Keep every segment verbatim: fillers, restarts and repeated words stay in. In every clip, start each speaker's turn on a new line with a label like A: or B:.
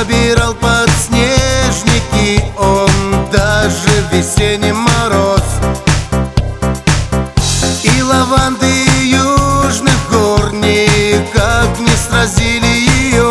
A: собирал подснежники он, даже весенний мороз. И лаванды южных гор никак не сразили ее.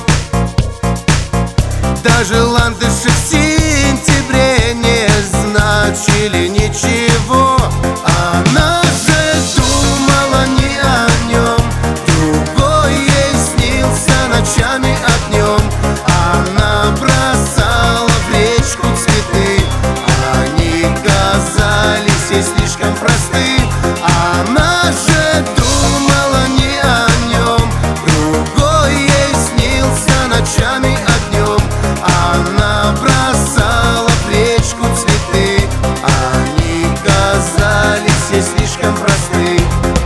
A: Даже ландыши в сентябре не значили ничего. Она же думала не о нем, другой ей снился ночами о днем. Она бросала в речку цветы, они казались ей слишком просты. Она же думала не о нем, другой ей снился ночами о днем. Она бросала в речку цветы, они казались ей слишком просты.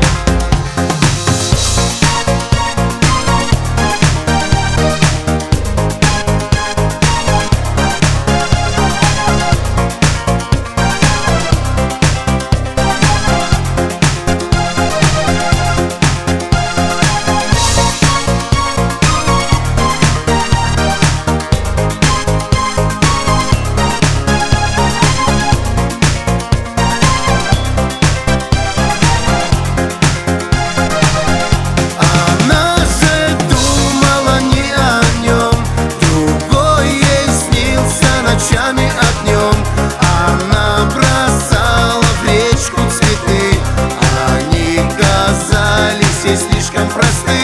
A: Ночами о днем она бросала в речку цветы, они казались ей слишком просты.